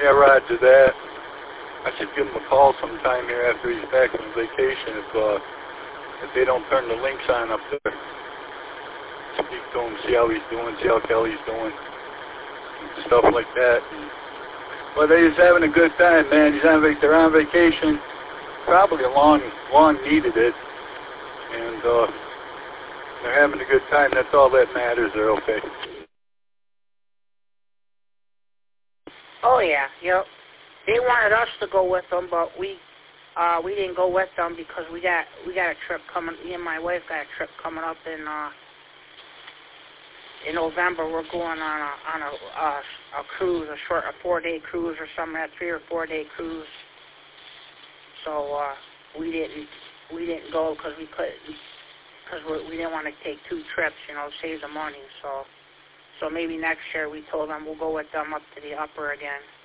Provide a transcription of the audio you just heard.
Yeah, roger that. I should give him a call sometime here after he's back from vacation if they don't turn the links on up there. Speak to him, see how he's doing, see how Kelly's doing, and stuff like that. But he's having a good time, man. They're on vacation. Probably long needed it. And they're having a good time. That's all that matters. They're okay. Oh, yeah. Yep. They wanted us to go with them, but we didn't go with them because we got a trip coming. Me and my wife got a trip coming up in November. We're going on a cruise, a 4-day cruise or something, a 3 or 4 day cruise. So we didn't go because we didn't want to take 2 trips, save the money. So maybe next year we told them we'll go with them up to the upper again.